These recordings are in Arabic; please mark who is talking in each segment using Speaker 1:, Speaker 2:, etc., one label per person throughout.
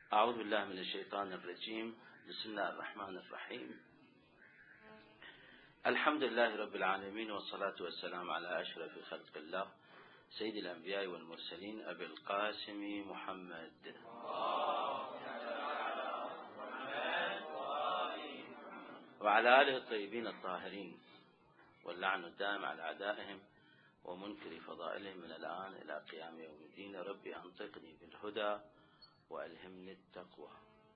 Speaker 1: أعوذ بالله من الشيطان الرجيم. بسم الله الرحمن الرحيم. الحمد لله رب العالمين، والصلاة والسلام على أشرف خلق الله سيد الأنبياء والمرسلين أبي القاسم محمد وعلى آله الطيبين الطاهرين، واللعن الدائم على أعدائهم ومنكر فضائلهم من الآن إلى قيام يوم الدين. ربي أنطقني بالهدى وألهمني التقوى.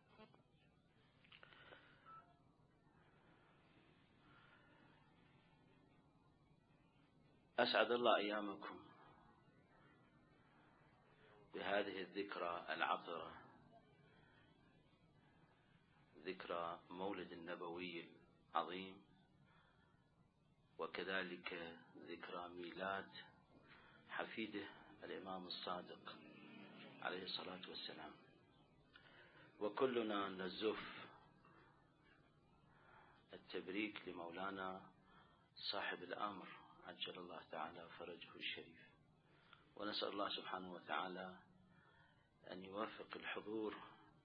Speaker 1: أسعد الله أيامكم بهذه الذكرى العطرة، ذكرى مولد النبوي العظيم، وكذلك ذكرى ميلاد حفيده الإمام الصادق عليه الصلاة والسلام. وكلنا نزف التبريك لمولانا صاحب الأمر عجل الله تعالى فرجه الشريف، ونسأل الله سبحانه وتعالى أن يوفق الحضور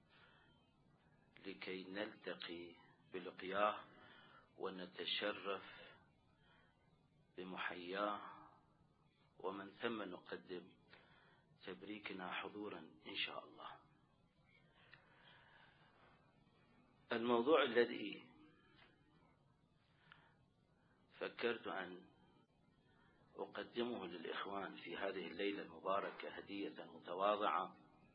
Speaker 1: لكي نلتقي بلقياه ونتشرف بمحياه، ومن ثم نقدم تبريكنا حضورا إن شاء الله. الموضوع الذي فكرت أن أقدمه للإخوان في هذه الليلة المباركة هدية متواضعة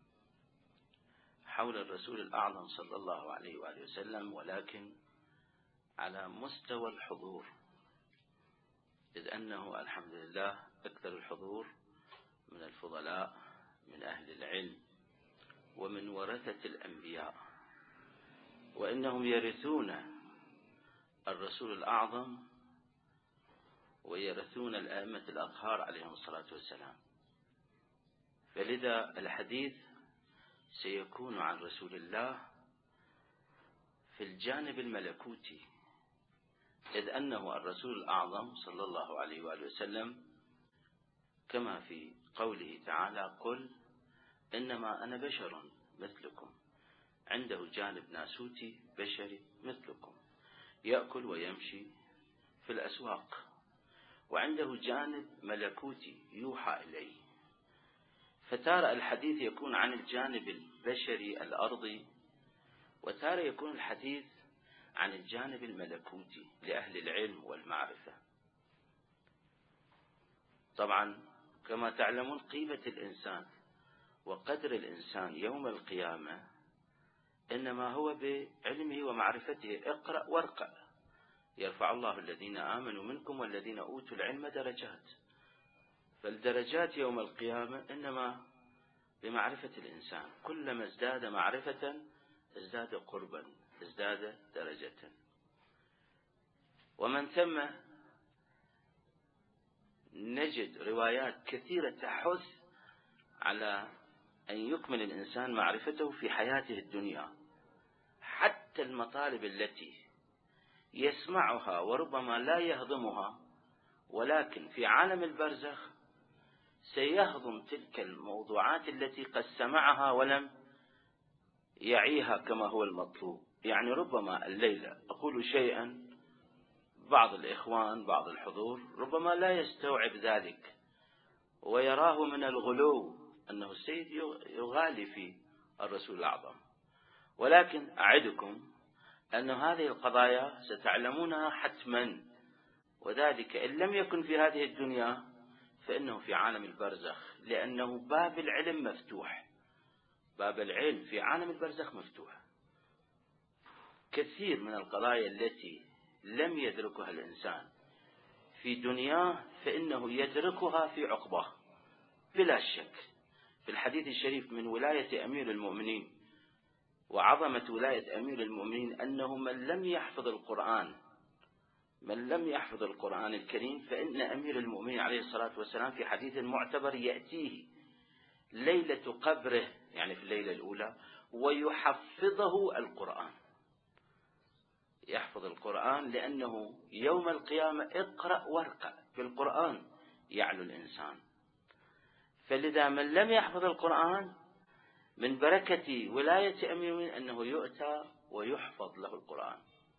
Speaker 1: حول الرسول الأعظم صلى الله عليه وآله وسلم، ولكن على مستوى الحضور، إذ أنه الحمد لله أكثر الحضور من الفضلاء، من أهل العلم، ومن ورثة الأنبياء، وإنهم يرثون الرسول الأعظم ويرثون الأئمة الأطهار عليهم الصلاة والسلام. فلذا الحديث سيكون عن رسول الله في الجانب الملكوتي، إذ أنه الرسول الأعظم صلى الله عليه وآله وسلم كما في قوله تعالى: قل إنما أنا بشر مثلكم، عنده جانب ناسوتي بشري مثلكم يأكل ويمشي في الأسواق، وعنده جانب ملكوتي يوحى إليه. فتارة الحديث يكون عن الجانب البشري الأرضي، وتارة يكون الحديث عن الجانب الملكوتي لأهل العلم والمعرفة. طبعا كما تعلمون قيمة الإنسان وقدر الإنسان يوم القيامة إنما هو بعلمه ومعرفته. اقرأ وارقى، يرفع الله الذين آمنوا منكم والذين أوتوا العلم درجات. فالدرجات يوم القيامة إنما بمعرفة الإنسان، كلما ازداد معرفة ازداد قربا، ازداد درجة. ومن ثم نجد روايات كثيرة تحث على أن يكمل الإنسان معرفته في حياته الدنيا، حتى المطالب التي يسمعها وربما لا يهضمها، ولكن في عالم البرزخ سيهضم تلك الموضوعات التي قد سمعها ولم يعيها كما هو المطلوب. يعني ربما الليلة أقول شيئا، بعض الإخوان بعض الحضور ربما لا يستوعب ذلك ويراه من الغلو أنه السيد يغالي في الرسول الأعظم، ولكن أعدكم أن هذه القضايا ستعلمونها حتما، وذلك إن لم يكن في هذه الدنيا فإنه في عالم البرزخ، لأنه باب العلم مفتوح، باب العلم في عالم البرزخ مفتوح. كثير من القضايا التي لم يدركها الإنسان في دنياه فإنه يدركها في عقباه بلا شك. في الحديث الشريف من ولاية أمير المؤمنين وعظمة ولاية أمير المؤمنين أنه من لم يحفظ القرآن الكريم فإن أمير المؤمنين عليه الصلاة والسلام في حديث معتبر يأتيه ليلة قبره، يعني في الليلة الأولى، ويحفظه القرآن، يحفظ القرآن، لأنه يوم القيامة اقرأ وارقى بالقرآن يعلو الإنسان. فلذا من لم يحفظ القرآن من بركة ولاية أمير المؤمنين أنه يؤتى ويحفظ له القرآن،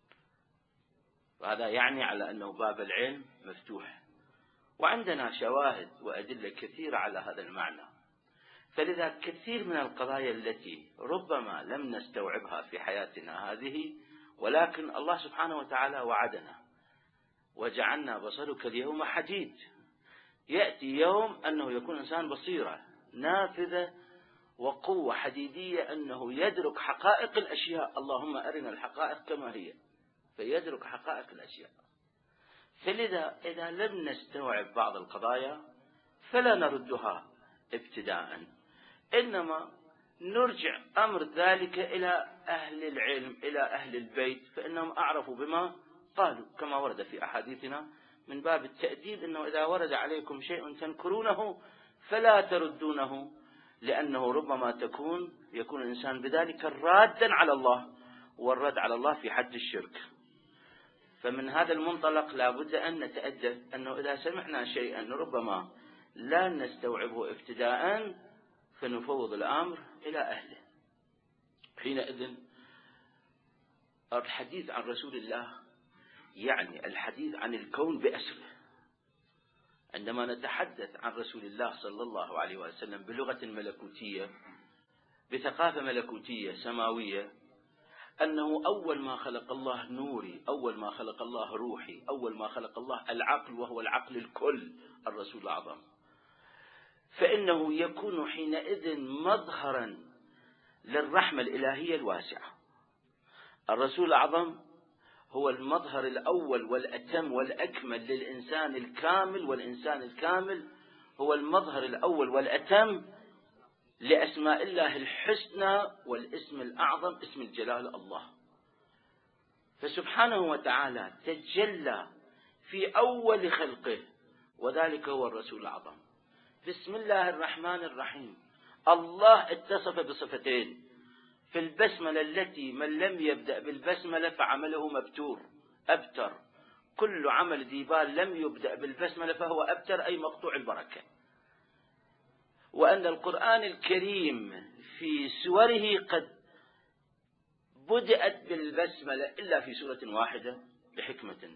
Speaker 1: وهذا يعني على أنه باب العلم مفتوح. وعندنا شواهد وأدلة كثيرة على هذا المعنى. فلذا كثير من القضايا التي ربما لم نستوعبها في حياتنا هذه، ولكن الله سبحانه وتعالى وعدنا وجعلنا بصرك اليوم حديد. يأتي يوم أنه يكون إنسان بصيرة نافذة وقوة حديدية، أنه يدرك حقائق الأشياء. اللهم أرنا الحقائق كما هي، فيدرك حقائق الأشياء. فلذا إذا لم نستوعب بعض القضايا فلا نردها ابتداء، إنما نرجع أمر ذلك إلى أهل العلم، إلى أهل البيت، فإنهم أعرفوا بما قالوا، كما ورد في أحاديثنا من باب التأديب أنه إذا ورد عليكم شيء تنكرونه فلا تردونه، لأنه ربما يكون الإنسان بذلك رادا على الله، والرد على الله في حد الشرك. فمن هذا المنطلق لا بد أن نتأدب، أنه إذا سمعنا شيئا ربما لا نستوعبه ابتداء فنفوض الأمر إلى أهله. حينئذ الحديث عن رسول الله يعني الحديث عن الكون بأسره. عندما نتحدث عن رسول الله صلى الله عليه وسلم بلغة ملكوتية، بثقافة ملكوتية سماوية، أنه أول ما خلق الله نوري، أول ما خلق الله روحي، أول ما خلق الله العقل، وهو العقل الكل الرسول الأعظم، فإنه يكون حينئذ مظهرا للرحمة الإلهية الواسعة. الرسول الأعظم هو المظهر الأول والأتم والأكمل للإنسان الكامل، والإنسان الكامل هو المظهر الأول والأتم لأسماء الله الحسنى، والاسم الأعظم اسم الجلال الله. فسبحانه وتعالى تجلى في أول خلقه، وذلك هو الرسول الأعظم. بسم الله الرحمن الرحيم، الله اتصف بصفتين في البسملة التي من لم يبدأ بالبسملة فعمله مبتور أبتر. كل عمل ذي بال لم يبدأ بالبسملة فهو أبتر، أي مقطوع البركة. وأن القرآن الكريم في سوره قد بدأت بالبسملة إلا في سورة واحدة بحكمة،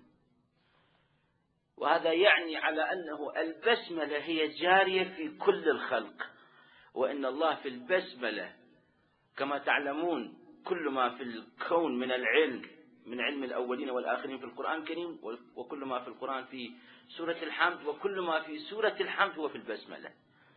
Speaker 1: وهذا يعني على أنه البسملة هي جارية في كل الخلق. وإن الله في البسملة كما تعلمون كل ما في الكون من العلم، من علم الأولين والآخرين في القرآن الكريم، وكل ما في القرآن في سورة الحمد، وكل ما في سورة الحمد هو في البسملة.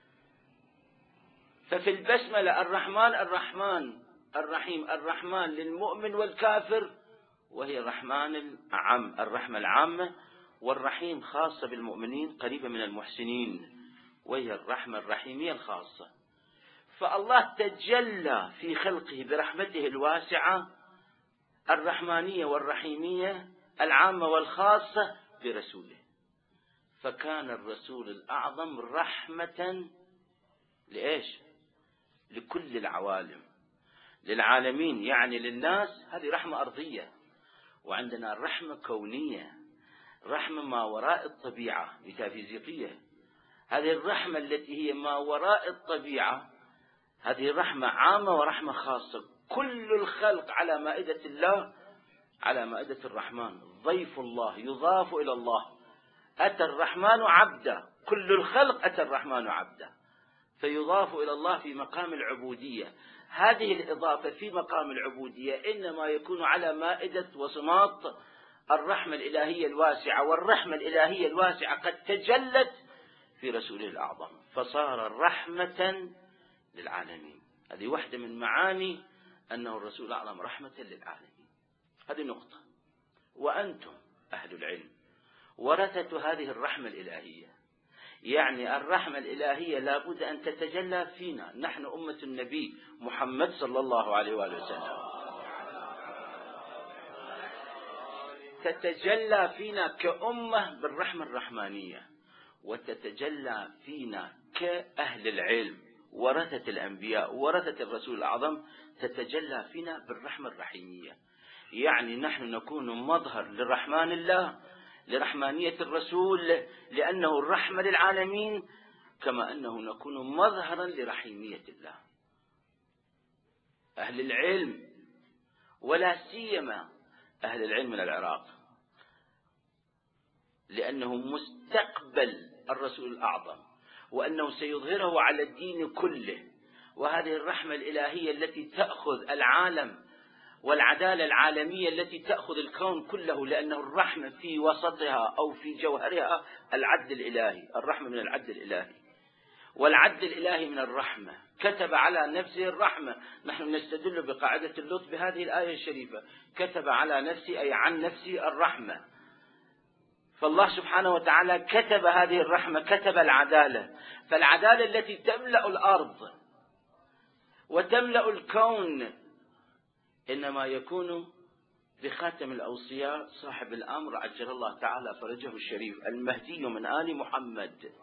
Speaker 1: ففي البسملة الرحمن الرحيم، الرحمن للمؤمن والكافر، وهي الرحمن العام، الرحمة العامة، والرحيم خاصة بالمؤمنين قريبة من المحسنين، وهي الرحمة الرحيمية الخاصة. فالله تجلى في خلقه برحمته الواسعة الرحمانية والرحيمية العامة والخاصة برسوله. فكان الرسول الأعظم رحمة لإيش؟ لكل العوالم، للعالمين، يعني للناس. هذه رحمة أرضية. وعندنا رحمة كونية، رحمة ما وراء الطبيعة ميتافيزيقية. هذه الرحمة التي هي ما وراء الطبيعة، هذه رحمة عامة ورحمة خاصة. كل الخلق على مائدة الله، على مائدة الرحمن. ضيف الله يضاف إلى الله. أتى الرحمن عبدا، كل الخلق أتى الرحمن عبدا، فيضاف إلى الله في مقام العبودية. هذه الإضافة في مقام العبودية إنما يكون على مائدة وصمات الرحمة الإلهية الواسعة. والرحمة الإلهية الواسعة قد تجلت في رسوله الأعظم، فصار رحمة للعالمين. هذه واحدة من معاني أنه الرسول الأعظم رحمة للعالمين. هذه نقطة. وأنتم أهل العلم ورثة هذه الرحمة الإلهية، يعني الرحمة الإلهية لابد أن تتجلى فينا نحن أمة النبي محمد صلى الله عليه وآله وسلم، تتجلى فينا كأمة بالرحمة الرحمانية، وتتجلى فينا كأهل العلم ورثة الأنبياء ورثة الرسول الأعظم، تتجلى فينا بالرحمة الرحيمية. يعني نحن نكون مظهر لرحمن الله، لرحمانية الرسول، لأنه الرحمة للعالمين، كما أنه نكون مظهرا لرحيمية الله. أهل العلم، ولا سيما أهل العلم من العراق، لأنه مستقبل الرسول الأعظم، وأنه سيظهره على الدين كله. وهذه الرحمة الإلهية التي تأخذ العالم والعدالة العالمية التي تأخذ الكون كله، لأنه الرحمة في وسطها أو في جوهرها العدل الإلهي. الرحمة من العدل الإلهي، والعدل الإلهي من الرحمة. كتب على نفسه الرحمة. نحن نستدل بقاعدة اللطف بهذه الآية الشريفة: كتب على نفسه أي عن نفسه الرحمة. فالله سبحانه وتعالى كتب هذه الرحمة، كتب العدالة. فالعدالة التي تملأ الأرض وتملأ الكون إنما يكون بخاتم الأوصياء صاحب الأمر عجل الله تعالى فرجه الشريف، المهدي من آل محمد.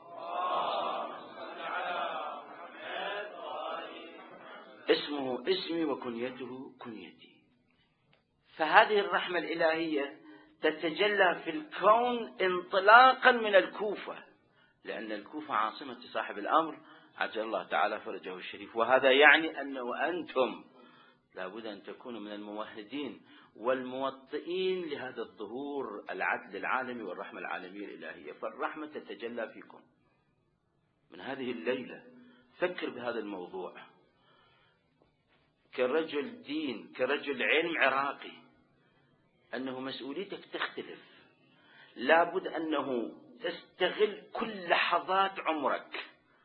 Speaker 1: اسمه اسمي وكنيته كنيتي. فهذه الرحمة الإلهية تتجلى في الكون انطلاقا من الكوفة، لأن الكوفة عاصمة صاحب الأمر عجل الله تعالى فرجه الشريف. وهذا يعني أنه أنتم لابد أن تكونوا من الممهدين والموطئين لهذا الظهور العدل العالمي والرحمة العالمية الإلهية. فالرحمة تتجلى فيكم من هذه الليلة. فكر بهذا الموضوع كرجل دين، كرجل علم عراقي، أنه مسؤوليتك تختلف. لابد أنه تستغل كل لحظات عمرك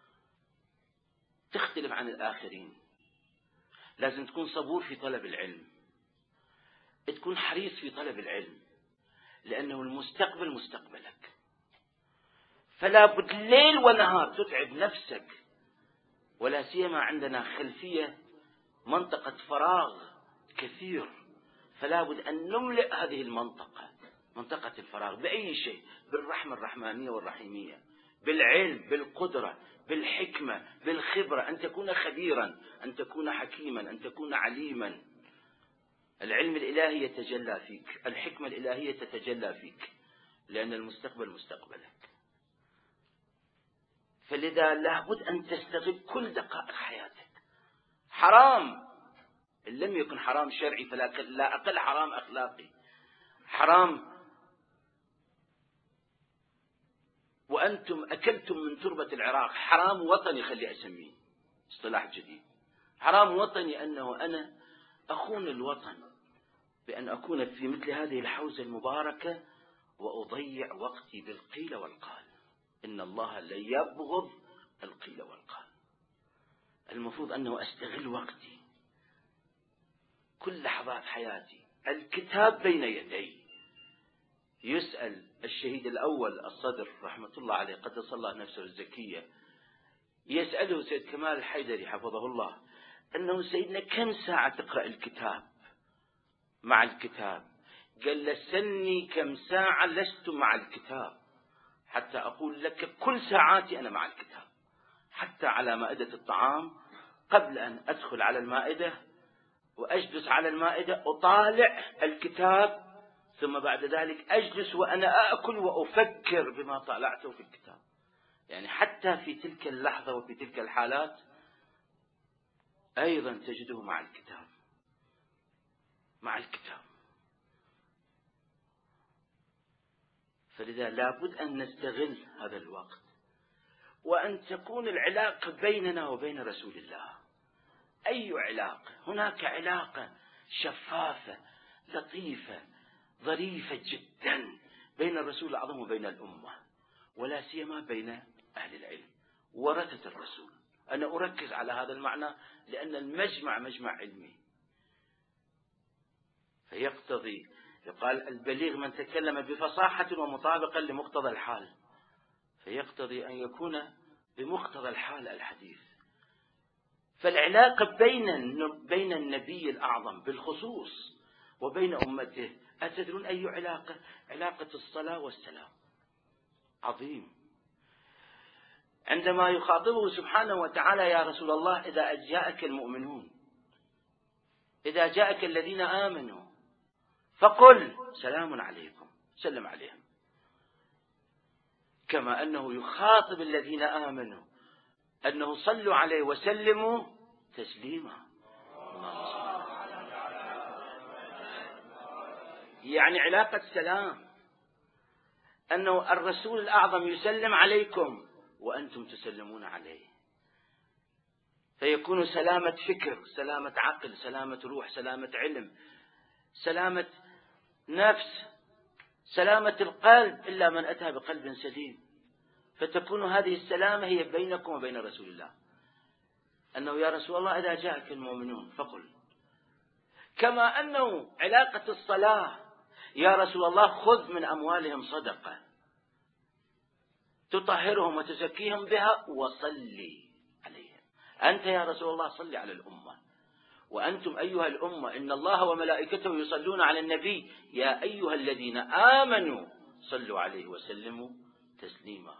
Speaker 1: تختلف عن الآخرين. لازم تكون صبور في طلب العلم، تكون حريص في طلب العلم، لأنه المستقبل مستقبلك. فلا بد ليل ونهار تتعب نفسك، ولا سيما عندنا خلفية منطقة فراغ كثير. فلا بد أن نملئ هذه المنطقة، منطقة الفراغ، بأي شيء: بالرحمة الرحمانية والرحيمية، بالعلم، بالقدرة، بالحكمة، بالخبرة، أن تكون خبيرا، أن تكون حكيما، أن تكون عليما. العلم الإلهي يتجلى فيك، الحكمة الإلهية تتجلى فيك، لأن المستقبل مستقبلك. فلذا لابد أن تستغل كل دقائق حياتك. حرام إن لم يكن حرام شرعي فلا أقل حرام أخلاقي. حرام وأنتم أكلتم من تربة العراق. حرام وطني، خلي أسميه اصطلاح جديد. حرام وطني أنه أنا أخون الوطن بأن أكون في مثل هذه الحوزة المباركة وأضيع وقتي بالقيل والقال. إن الله لا يبغض القيل والقال. المفروض أنه أستغل وقتي، كل لحظات حياتي. الكتاب بين يدي. يسأل الشهيد الأول الصدر رحمة الله عليه قدس الله نفسه الزكية، يسأله سيد كمال الحيدري حفظه الله أنه سيدنا كم ساعة تقرأ الكتاب مع الكتاب؟ قال له: سني كم ساعة لست مع الكتاب حتى أقول لك كل ساعاتي أنا مع الكتاب. حتى على مائدة الطعام، قبل أن أدخل على المائدة وأجلس على المائدة أطالع الكتاب، ثم بعد ذلك أجلس وأنا أأكل وأفكر بما طالعته في الكتاب. يعني حتى في تلك اللحظة وفي تلك الحالات أيضا تجده مع الكتاب، مع الكتاب. فلذا لابد أن نستغل هذا الوقت، وأن تكون العلاقة بيننا وبين رسول الله. أي علاقة؟ هناك علاقة شفافة لطيفة ظريفة جدا بين الرسول الأعظم وبين الأمة، ولا سيما بين أهل العلم ورثة الرسول. أنا أركز على هذا المعنى لأن المجمع مجمع علمي، فيقتضي يقال البليغ من تكلم بفصاحة ومطابقا لمقتضى الحال، فيقتضي أن يكون بمقتضى الحال الحديث. فالعلاقة بين النبي الأعظم بالخصوص وبين أمته، أتدرون أي علاقة؟ علاقة الصلاة والسلام. عظيم. عندما يخاطبه سبحانه وتعالى: يا رسول الله إذا جاءك المؤمنون، إذا جاءك الذين آمنوا فقل سلام عليكم، سلم عليهم. كما أنه يخاطب الذين آمنوا أنه صلوا عليه وسلموا تسليما. اللهم صل يعني علاقة سلام، أنه الرسول الأعظم يسلم عليكم وأنتم تسلمون عليه، فيكون سلامة فكر، سلامة عقل، سلامة روح، سلامة علم، سلامة نفس، سلامة القلب، إلا من أتى بقلب سليم. فتكون هذه السلامة هي بينكم وبين رسول الله، أنه يا رسول الله إذا جاءك المؤمنون فقل. كما أنه علاقة الصلاة، يا رسول الله خذ من أموالهم صدقة تطهرهم وتزكيهم بها وصلي عليهم. أنت يا رسول الله صلي على الأمة، وأنتم أيها الأمة إن الله وملائكته يصلون على النبي يا أيها الذين آمنوا صلوا عليه وسلموا تسليما.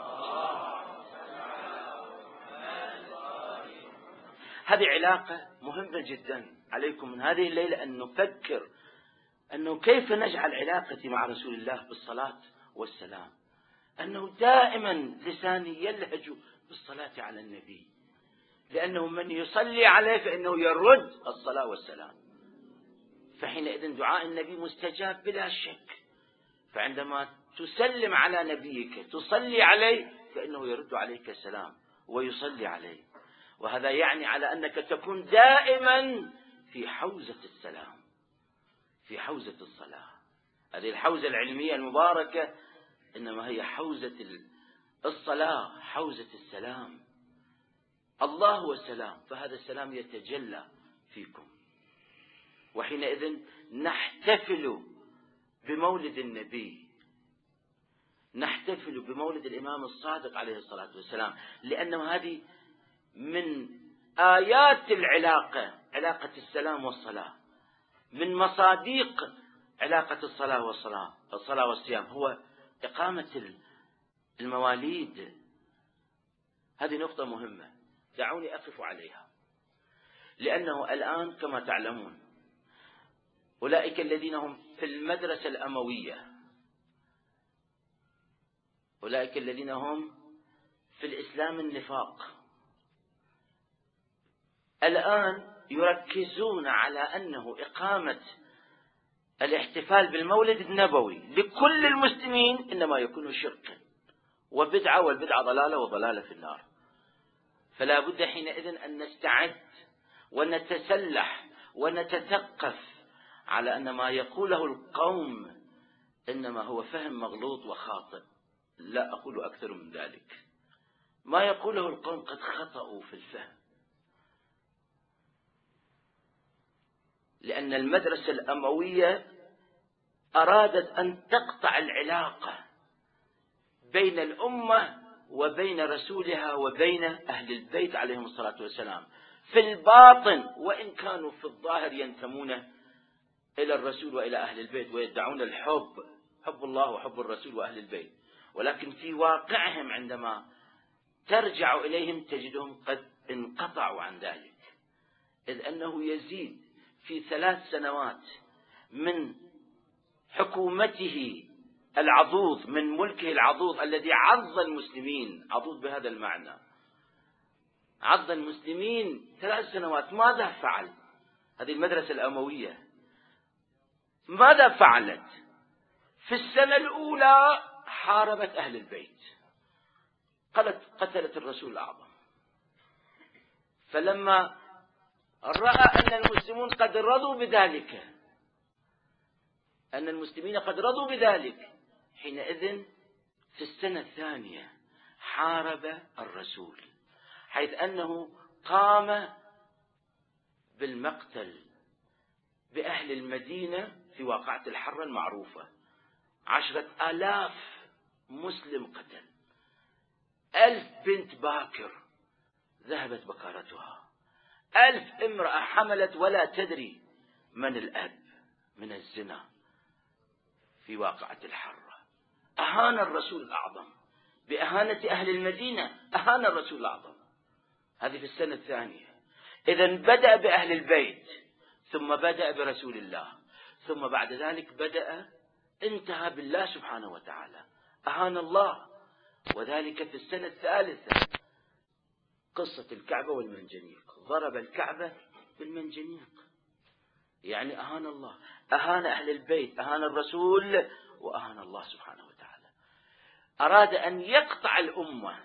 Speaker 1: هذه علاقة مهمة جدا عليكم من هذه الليلة، أن نفكر أنه كيف نجعل علاقتي مع رسول الله بالصلاة والسلام، أنه دائما لساني يلهج بالصلاة على النبي، لأنه من يصلي عليه فإنه يرد الصلاة والسلام، فحينئذ دعاء النبي مستجاب بلا شك. فعندما تسلم على نبيك تصلي عليه فإنه يرد عليك السلام ويصلي عليه، وهذا يعني على أنك تكون دائما في حوزة السلام، في حوزة الصلاة. هذه الحوزة العلمية المباركة إنما هي حوزة الصلاة، حوزة السلام. الله هو السلام، فهذا السلام يتجلى فيكم. وحينئذ نحتفل بمولد النبي، نحتفل بمولد الإمام الصادق عليه الصلاة والسلام، لأنه هذه من آيات العلاقة، علاقة السلام والصلاة، من مصاديق علاقة الصلاة والصيام هو إقامة المواليد. هذه نقطة مهمة، دعوني أقف عليها، لأنه الآن كما تعلمون أولئك الذين هم في المدرسة الأموية، أولئك الذين هم في الإسلام النفاق، الآن يركزون على أنه إقامة الاحتفال بالمولد النبوي لكل المسلمين إنما يكون شركا وبدعة، والبدعة ضلالة وضلالة في النار. فلا بد حينئذ أن نستعد ونتسلح ونتثقف على أن ما يقوله القوم إنما هو فهم مغلوط وخاطئ. لا أقول أكثر من ذلك، ما يقوله القوم قد خطأوا في الفهم، لأن المدرسة الأموية أرادت أن تقطع العلاقة بين الأمة وبين رسولها وبين أهل البيت عليهم الصلاة والسلام في الباطن، وإن كانوا في الظاهر ينتمون إلى الرسول وإلى أهل البيت ويدعون الحب، حب الله وحب الرسول وأهل البيت، ولكن في واقعهم عندما ترجع إليهم تجدهم قد انقطعوا عن ذلك، إذ أنه يزيد في 3 سنوات من حكومته العضوض، من ملكه العضوض الذي عض المسلمين، عضوض بهذا المعنى، عض المسلمين 3 سنوات. ماذا فعل هذه المدرسة الأموية؟ ماذا فعلت؟ في السنة الأولى حاربت أهل البيت، قتلت الرسول الأعظم. فلما رأى أن المسلمون قد رضوا بذلك، أن المسلمين قد رضوا بذلك، حينئذ في السنة الثانية حارب الرسول، حيث أنه قام بالمقتل بأهل المدينة في واقعة الحرة المعروفة. 10,000 مسلم قتل، 1000 بنت باكر ذهبت بكارتها، 1000 امرأة حملت ولا تدري من الأب من الزنا في واقعة الحرة. أهان الرسول الأعظم بأهانة أهل المدينة، أهان الرسول الأعظم. هذه في السنة الثانية. إذن بدأ بأهل البيت، ثم بدأ برسول الله، ثم بعد ذلك انتهى بالله سبحانه وتعالى، أهان الله. وذلك في السنة الثالثة، قصة الكعبة والمنجنيق، ضرب الكعبة بالمنجنيق. يعني أهان الله، أهان أهل البيت، أهان الرسول، وأهان الله سبحانه وتعالى. أراد أن يقطع الأمة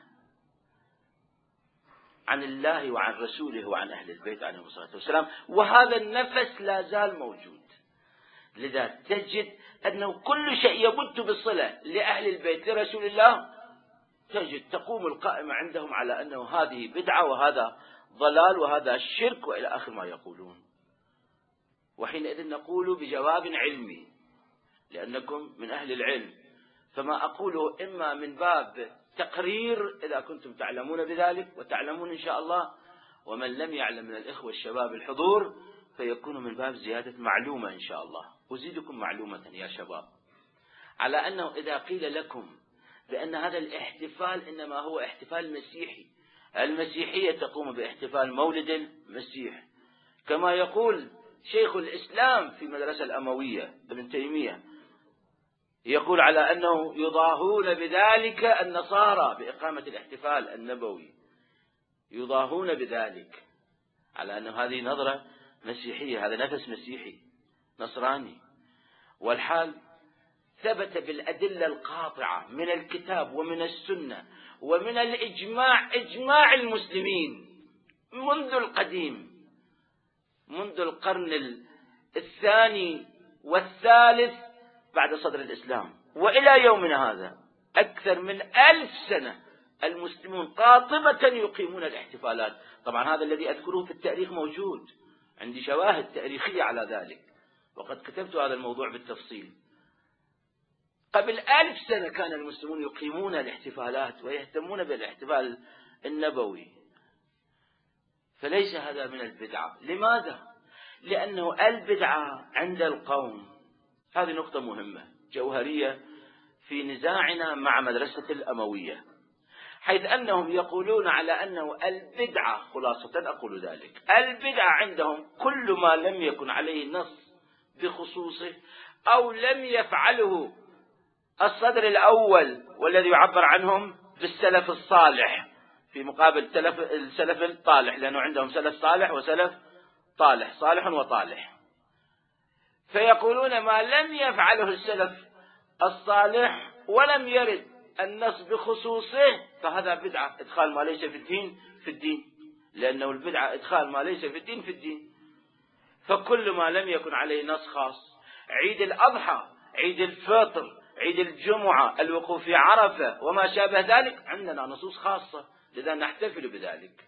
Speaker 1: عن الله وعن رسوله وعن أهل البيت عليهم الصلاة والسلام، وهذا النفس لا زال موجود. لذا تجد أنه كل شيء يمت بالصلة لأهل البيت لرسول الله، تجد تقوم القائمة عندهم على أنه هذه بدعة وهذا ضلال وهذا شرك وإلى آخر ما يقولون. وحينئذ نقول بجواب علمي لأنكم من أهل العلم، فما أقوله إما من باب تقرير إذا كنتم تعلمون بذلك وتعلمون إن شاء الله، ومن لم يعلم من الإخوة الشباب الحضور فيكون من باب زيادة معلومة إن شاء الله. أزيدكم معلومة يا شباب على أنه إذا قيل لكم بأن هذا الاحتفال إنما هو احتفال مسيحي، المسيحية تقوم باحتفال مولد المسيح كما يقول شيخ الإسلام في مدرسة الأموية ابن تيمية، يقول على أنه يضاهون بذلك النصارى بإقامة الاحتفال النبوي، يضاهون بذلك على أنه هذه نظرة مسيحية، هذا نفس مسيحي نصراني. والحال ثبت بالأدلة القاطعة من الكتاب ومن السنة ومن الإجماع، إجماع المسلمين منذ القديم، منذ القرن الثاني والثالث بعد صدر الإسلام وإلى يومنا هذا أكثر من 1000 سنة المسلمون قاطبة يقيمون الاحتفالات. طبعا هذا الذي أذكره في التاريخ موجود، عندي شواهد تاريخية على ذلك وقد كتبت هذا الموضوع بالتفصيل. قبل 1000 سنة كان المسلمون يقيمون الاحتفالات ويهتمون بالاحتفال النبوي، فليس هذا من البدعة. لماذا؟ لأنه البدعة عند القوم، هذه نقطة مهمة جوهرية في نزاعنا مع مدرسة الأموية، حيث أنهم يقولون على أنه البدعة، خلاصة أقول ذلك، البدعة عندهم كل ما لم يكن عليه نص بخصوصه أو لم يفعله الصدر الأول والذي يعبر عنهم بالسلف الصالح في مقابل السلف الطالح، لأنه عندهم سلف صالح وسلف طالح، صالح وطالح. فيقولون ما لم يفعله السلف الصالح ولم يرد النص بخصوصه فهذا بدعة، إدخال ما ليس في الدين في الدين، لأنه البدعة إدخال ما ليس في الدين في الدين. فكل ما لم يكن عليه نص خاص، عيد الأضحى، عيد الفطر، عيد الجمعة، الوقوف في عرفة وما شابه ذلك، عندنا نصوص خاصة لذا نحتفل بذلك.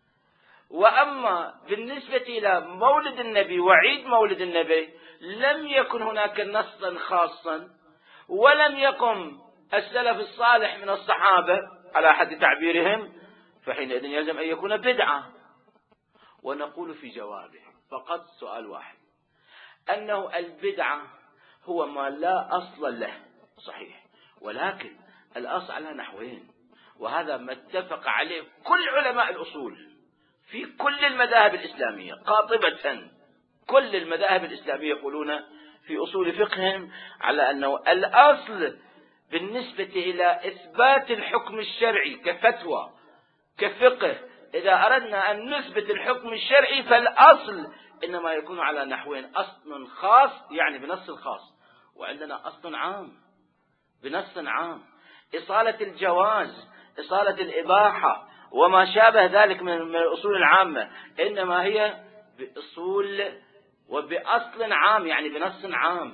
Speaker 1: وأما بالنسبة إلى مولد النبي وعيد مولد النبي لم يكن هناك نصا خاصا، ولم يقم السلف الصالح من الصحابة على حد تعبيرهم، فحينئذ يلزم أن يكون بدعة. ونقول في جوابه فقط سؤال واحد، أنه البدعة هو ما لا أصل له، صحيح، ولكن الأصل على نحوين، وهذا ما اتفق عليه كل علماء الأصول في كل المذاهب الإسلامية قاطبة. كل المذاهب الإسلامية يقولون في أصول فقههم على أنه الأصل بالنسبة إلى إثبات الحكم الشرعي كفتوى كفقه، إذا أردنا أن نثبت الحكم الشرعي فالأصل إنما يكون على نحوين، أصل خاص يعني بنص خاص، وعندنا أصل عام بنص عام، إصالة الجواز، إصالة الإباحة وما شابه ذلك من الأصول العامة، إنما هي بأصول وبأصل عام يعني بنص عام.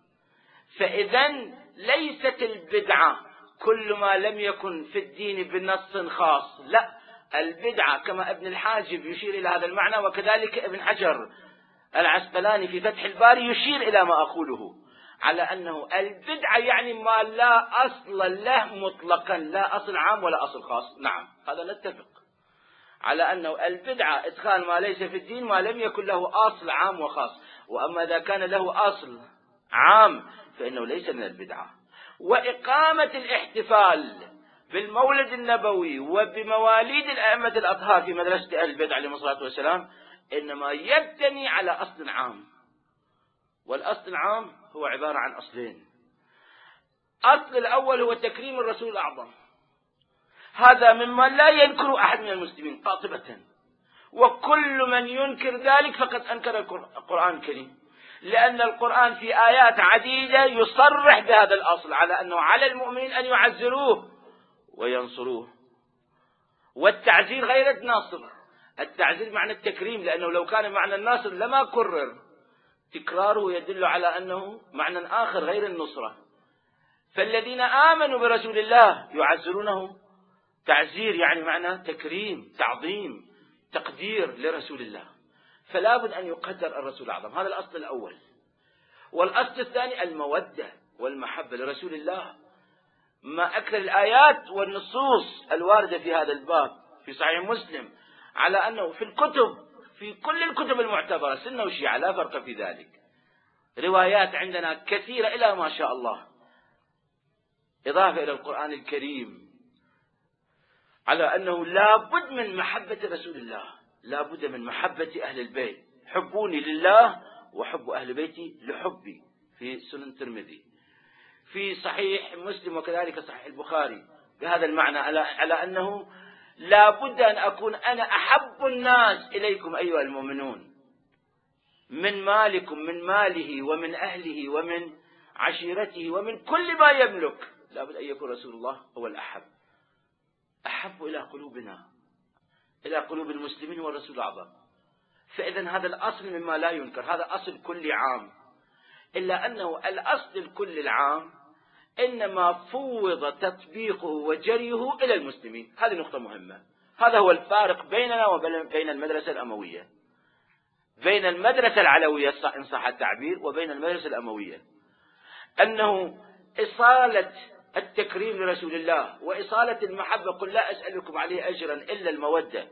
Speaker 1: فإذا ليست البدعة كل ما لم يكن في الدين بنص خاص، لا، البدعة كما ابن الحاجب يشير إلى هذا المعنى، وكذلك ابن حجر العسقلاني في فتح الباري يشير إلى ما أقوله، على أنه البدعة يعني ما لا أصل له مطلقا، لا أصل عام ولا أصل خاص. نعم، هذا نتفق على أنه البدعة إدخال ما ليس في الدين ما لم يكن له أصل عام وخاص، وأما إذا كان له أصل عام فإنه ليس من البدعة. وإقامة الاحتفال بالمولد النبوي وبمواليد الأئمة الأطهار في مدرسة أهل البيت عليهم الصلاة والسلام إنما يبتني على أصل عام، والأصل العام هو عبارة عن أصلين. أصل الأول هو تكريم الرسول الأعظم، هذا مما لا ينكر أحد من المسلمين قاطبة، وكل من ينكر ذلك فقد أنكر القرآن الكريم، لأن القرآن في آيات عديدة يصرح بهذا الأصل، على أنه على المؤمنين أن يعزروه وينصروه. والتعزير غير النصر، التعزير معنى التكريم، لأنه لو كان معنى النصر لما كرر، تكراره يدل على أنه معنى آخر غير النصرة. فالذين آمنوا برسول الله يعزرونه تعزير، يعني معنى تكريم، تعظيم، تقدير لرسول الله. فلا بد أن يقدر الرسول الأعظم، هذا الأصل الأول. والأصل الثاني المودة والمحبة لرسول الله، ما أكثر الآيات والنصوص الواردة في هذا الباب في صحيح مسلم على أنه في الكتب، في كل الكتب المعتبرة سنة وشيعة لا فرق في ذلك، روايات عندنا كثيرة إلى ما شاء الله، إضافة إلى القرآن الكريم، على أنه لا بد من محبة رسول الله، لا بد من محبة أهل البيت. حبوني لله وحب أهل بيتي لحبي، في سنن الترمذي، في صحيح مسلم وكذلك صحيح البخاري بهذا المعنى، على أنه لا بد أن أكون أنا أحب الناس إليكم أيها المؤمنون، من مالكم، من ماله ومن أهله ومن عشيرته ومن كل ما يملك، لا بد أن يكون رسول الله هو الأحب، أحب إلى قلوبنا، إلى قلوب المسلمين والرسول الأعظم. فإذا هذا الأصل مما لا ينكر، هذا أصل كل عام، إلا أنه الأصل الكل العام إنما فوض تطبيقه وجريه إلى المسلمين. هذه نقطة مهمة، هذا هو الفارق بيننا وبين المدرسة الأموية، بين المدرسة العلوية إن صح التعبير وبين المدرسة الأموية، أنه إصالة التكريم لرسول الله وإصالة المحبة، قل لا أسألكم عليه أجرا إلا المودة،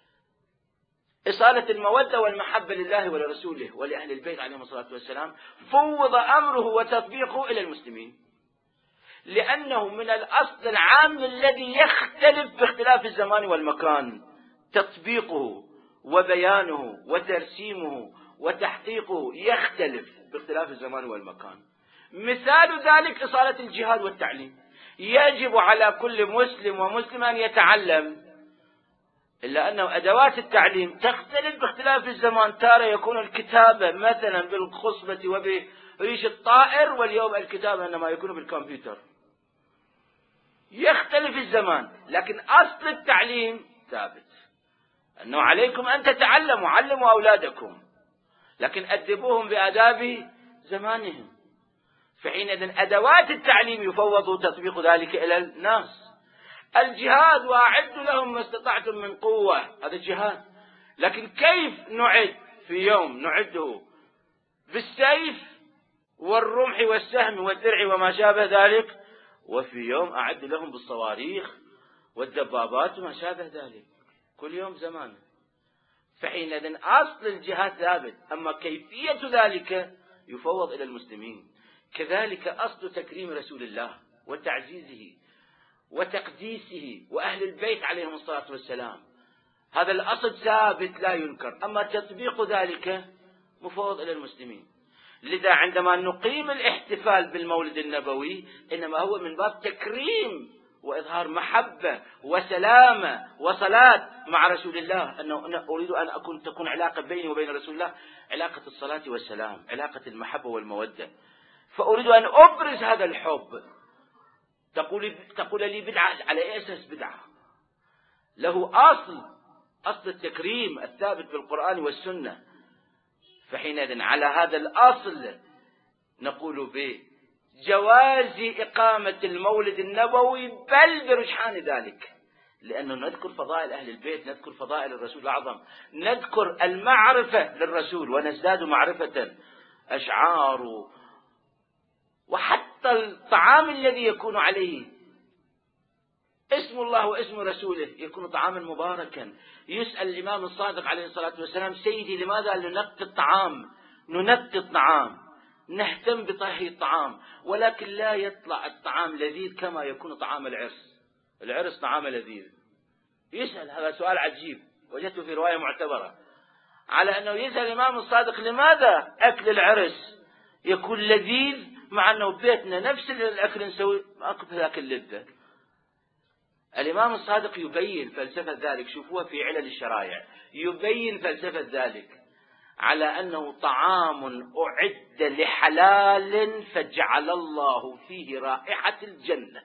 Speaker 1: إصالة المودة والمحبة لله ولرسوله ولأهل البيت عليهم الصلاة والسلام، فوض أمره وتطبيقه إلى المسلمين، لأنه من الأصل العام الذي يختلف باختلاف الزمان والمكان، تطبيقه وبيانه وترسيمه وتحقيقه يختلف باختلاف الزمان والمكان. مثال ذلك إصالة الجهاد والتعليم، يجب على كل مسلم ومسلم أن يتعلم، إلا أنه أدوات التعليم تختلف باختلاف الزمان، تارة يكون الكتابة مثلا بالخصبة وبريش الطائر، واليوم الكتابة إنما يكون بالكمبيوتر، يختلف الزمان، لكن أصل التعليم ثابت، أنه عليكم أن تتعلموا، علموا أولادكم، لكن أدبوهم بآداب زمانهم. فحينئذ أدوات التعليم يفوض تطبيق ذلك إلى الناس. الجهاد وأعدوا لهم ما استطعتم من قوة، هذا الجهاد، لكن كيف نعد؟ في يوم نعده بالسيف والرمح والسهم والدرع وما شابه ذلك، وفي يوم أعد لهم بالصواريخ والدبابات وما شابه ذلك، كل يوم زمان. فحينئذ أصل الجهاد ثابت، أما كيفية ذلك يفوض إلى المسلمين. كذلك أصل تكريم رسول الله وتعزيزه وتقديسه وأهل البيت عليهم الصلاة والسلام، هذا الأصل ثابت لا ينكر، أما تطبيق ذلك مفوض إلى المسلمين. لذا عندما نقيم الاحتفال بالمولد النبوي إنما هو من باب تكريم وإظهار محبة وسلامة وصلاة مع رسول الله، أنه أريد أن تكون علاقة بيني وبين رسول الله علاقة الصلاة والسلام، علاقة المحبة والمودة، فأريد أن أبرز هذا الحب. تقول لي بدعة، على أي أساس بدعة؟ له أصل التكريم الثابت بالقرآن والسنة. فحينئذ على هذا الأصل نقول بجواز إقامة المولد النبوي، بل برجحان ذلك، لأنه نذكر فضائل أهل البيت، نذكر فضائل الرسول الأعظم، نذكر المعرفة للرسول ونزداد معرفة، أشعار وحتى الطعام الذي يكون عليه اسم الله واسم رسوله يكون طعاما مباركا. يسأل الإمام الصادق عليه الصلاة والسلام: سيدي لماذا ننقي الطعام؟ ننقي الطعام، نهتم بطهي الطعام، ولكن لا يطلع الطعام لذيذ كما يكون طعام العرس. العرس طعام لذيذ. يسأل هذا سؤال عجيب، وجدته في رواية معتبرة، على أنه يسأل الإمام الصادق: لماذا أكل العرس يكون لذيذ مع أنه بيتنا نفس الأكل نسوي ما أكل ذاك اللذة؟ الإمام الصادق يبين فلسفة ذلك، شوفوها في علل الشرائع، يبين فلسفة ذلك، على أنه طعام أعد لحلال فجعل الله فيه رائحة الجنة.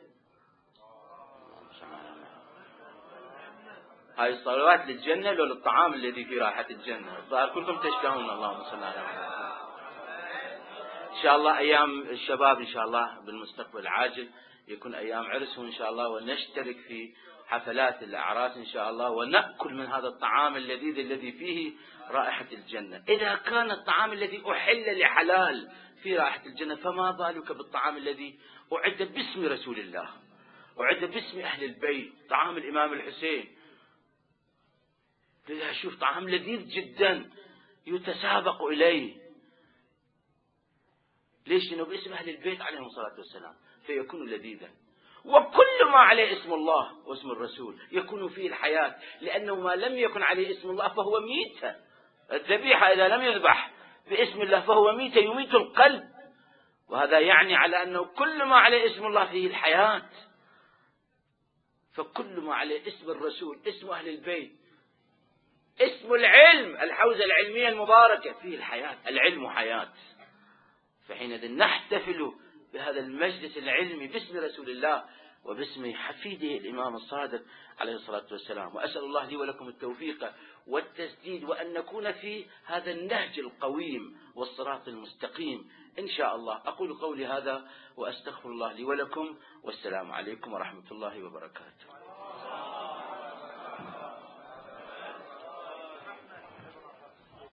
Speaker 1: هاي الصلوات للجنة لو للطعام الذي فيه رائحة الجنة. الظاهر كلكم تشتهون. اللهم صل على محمد. إن شاء الله أيام الشباب إن شاء الله بالمستقبل العاجل يكون أيام عرسهم إن شاء الله، ونشترك في حفلات الأعراس إن شاء الله، ونأكل من هذا الطعام اللذيذ الذي فيه رائحة الجنة. إذا كان الطعام الذي أحل لحلال فيه رائحة الجنة، فما بالك بالطعام الذي أعد باسم رسول الله، أعد باسم أهل البيت، طعام الإمام الحسين. لذا شوف طعام لذيذ جدا يتسابق إليه. ليش؟ إنه باسم أهل البيت عليهم الصلاة والسلام، فيكون لذيذا. وكل ما عليه اسم الله واسم الرسول يكون فيه الحياة، لأنه ما لم يكن عليه اسم الله فهو ميتة. الذبيحة إذا لم يذبح باسم الله فهو ميتة، يميت القلب. وهذا يعني على أنه كل ما عليه اسم الله فيه الحياة. فكل ما عليه اسم الرسول، اسم أهل البيت، اسم العلم، الحوزة العلمية المباركة، فيه الحياة. العلم حياة. فحينئذ نحتفل بهذا المجلس العلمي باسم رسول الله وباسم حفيده الإمام الصادق عليه الصلاة والسلام. وأسأل الله لي ولكم التوفيق والتسديد، وأن نكون في هذا النهج القويم والصراط المستقيم إن شاء الله. أقول قولي هذا وأستغفر الله لي ولكم، والسلام عليكم ورحمة الله وبركاته.